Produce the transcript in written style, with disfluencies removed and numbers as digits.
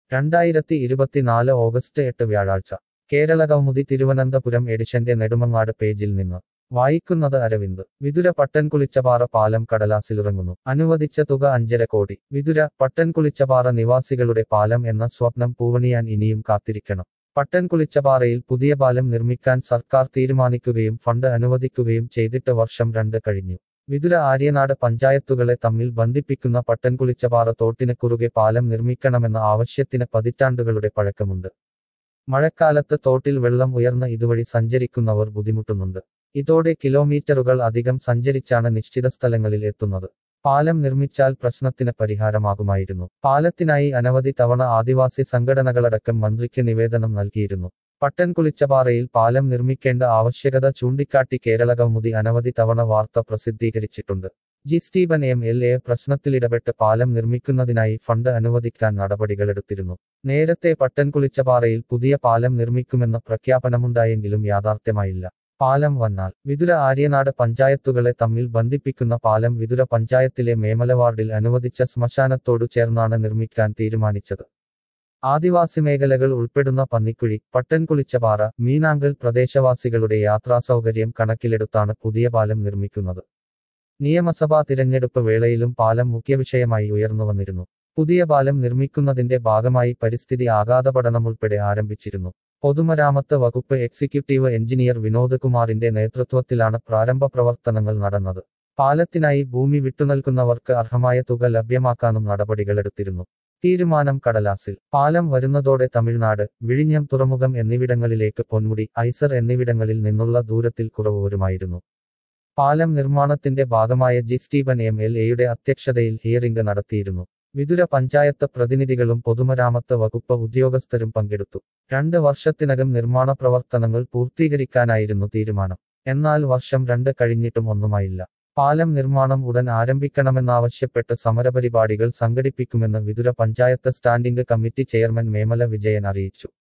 2024 August 8 വ്യാഴാഴ്ച കേരളകൗമുദി തിരുവനന്തപുരം എഡിഷന്റെ നെടുമങ്ങാട് പേജിൽ നിന്ന് വായിക്കുന്നത് അരവിന്ദ് വിതുര പട്ടൻകുളിച്ചപാറ പാലം കടലാസിലുറങ്ങുന്നു അനുവദിച്ച തുക 5.5 കോടി വിതുര പട്ടൻകുളിച്ചപാറ നിവാസികളുടെ പാലം എന്ന സ്വപ്നം പൂവണിയാൻ ഇനിയും കാത്തിരിക്കണം പട്ടൻകുളിച്ചപാറയിൽ പുതിയ പാലം നിർമ്മിക്കാൻ സർക്കാർ തീരുമാനിക്കുകയും ഫണ്ട് അനുവദിക്കുകയും ചെയ്തിട്ട് വർഷം 2 കഴിഞ്ഞു വിതുര ആര്യനാട് പഞ്ചായത്തുകളെ തമ്മിൽ ബന്ധിപ്പിക്കുന്ന പട്ടൻകുളിച്ചപാറ തോട്ടിന് കുറുകെ പാലം നിർമ്മിക്കണമെന്ന ആവശ്യത്തിന് പതിറ്റാണ്ടുകളുടെ പഴക്കമുണ്ട് മഴക്കാലത്ത് തോട്ടിൽ വെള്ളം ഉയർന്ന ഇതുവഴി സഞ്ചരിക്കുന്നവർ ബുദ്ധിമുട്ടുന്നുണ്ട് ഇതോടെ കിലോമീറ്ററുകൾ അധികം സഞ്ചരിച്ചാണ് നിശ്ചിത സ്ഥലങ്ങളിൽ എത്തുന്നത് പാലം നിർമ്മിച്ചാൽ പ്രശ്നത്തിന് പരിഹാരമാകുമായിരുന്നു പാലത്തിനായി അനവധി തവണ ആദിവാസി സംഘടനകളടക്കം മന്ത്രിക്ക് നിവേദനം നൽകിയിരുന്നു പട്ടൻകുളിച്ചപാറയിൽ പാലം നിർമ്മിക്കേണ്ട ആവശ്യകത ചൂണ്ടിക്കാട്ടി കേരളകൗമുദി അനവധി തവണ വാർത്ത പ്രസിദ്ധീകരിച്ചിട്ടുണ്ട് ജി സ്റ്റീഫൻ MLA പ്രശ്നത്തിലിടപെട്ട് പാലം നിർമ്മിക്കുന്നതിനായി ഫണ്ട് അനുവദിക്കാൻ നടപടികളെടുത്തിരുന്നു നേരത്തെ പട്ടൻകുളിച്ചപാറയിൽ പുതിയ പാലം നിർമ്മിക്കുമെന്ന പ്രഖ്യാപനമുണ്ടായെങ്കിലും യാഥാർത്ഥ്യമായില്ല പാലം വന്നാൽ വിതുര ആര്യനാട് പഞ്ചായത്തുകളെ തമ്മിൽ ബന്ധിപ്പിക്കുന്ന പാലം വിതുര പഞ്ചായത്തിലെ മേമല വാർഡിൽ അനുവദിച്ച ശ്മശാനത്തോടു ചേർന്നാണ് നിർമ്മിക്കാൻ തീരുമാനിച്ചത് ആദിവാസി മേഖലകൾ ഉൾപ്പെടുന്ന പന്നിക്കുഴി പട്ടൻകുളിച്ചപാറ മീനാങ്കൽ പ്രദേശവാസികളുടെ യാത്രാസൗകര്യം കണക്കിലെടുത്താണ് പുതിയ പാലം നിർമ്മിക്കുന്നത് നിയമസഭാ തിരഞ്ഞെടുപ്പ് വേളയിലും പാലം മുഖ്യവിഷയമായി ഉയർന്നുവന്നിരുന്നു പുതിയ പാലം നിർമ്മിക്കുന്നതിന്റെ ഭാഗമായി പരിസ്ഥിതി ആഘാത പഠനം ഉൾപ്പെടെ ആരംഭിച്ചിരുന്നു പൊതുമരാമത്ത് വകുപ്പ് എക്സിക്യൂട്ടീവ് എഞ്ചിനീയർ വിനോദ് കുമാറിന്റെ നേതൃത്വത്തിലാണ് പ്രാരംഭ പ്രവർത്തനങ്ങൾ നടന്നത് പാലത്തിനായി ഭൂമി വിട്ടുനൽകുന്നവർക്ക് അർഹമായ തുക ലഭ്യമാക്കാനും നടപടികളെടുത്തിരുന്നു തീരുമാനം കടലാസിൽ പാലം വരുന്നതോടെ തമിഴ്നാട് വിഴിഞ്ഞം തുറമുഖം എന്നിവിടങ്ങളിലേക്ക് പൊന്മുടി ഐസർ എന്നിവിടങ്ങളിൽ നിന്നുള്ള ദൂരത്തിൽ കുറവ് വരുമായിരുന്നു പാലം നിർമ്മാണത്തിന്റെ ഭാഗമായ ജി സ്റ്റീഫൻ MLAയുടെ അധ്യക്ഷതയിൽ ഹിയറിംഗ് നടത്തിയിരുന്നു വിതുര പഞ്ചായത്ത് പ്രതിനിധികളും പൊതുമരാമത്ത് വകുപ്പ് ഉദ്യോഗസ്ഥരും പങ്കെടുത്തു 2 വർഷത്തിനകം നിർമ്മാണ പ്രവർത്തനങ്ങൾ പൂർത്തീകരിക്കാനായിരുന്നു തീരുമാനം എന്നാൽ വർഷം 2 കഴിഞ്ഞിട്ടും ഒന്നുമായില്ല പാലം നിർമ്മാണം ഉടൻ ആരംഭിക്കണമെന്നാവശ്യപ്പെട്ട് സമരപരിപാടികൾ സംഘടിപ്പിക്കുമെന്ന് Vithura panchayat standing committee chairman Memala Vijayan അറിയിച്ചു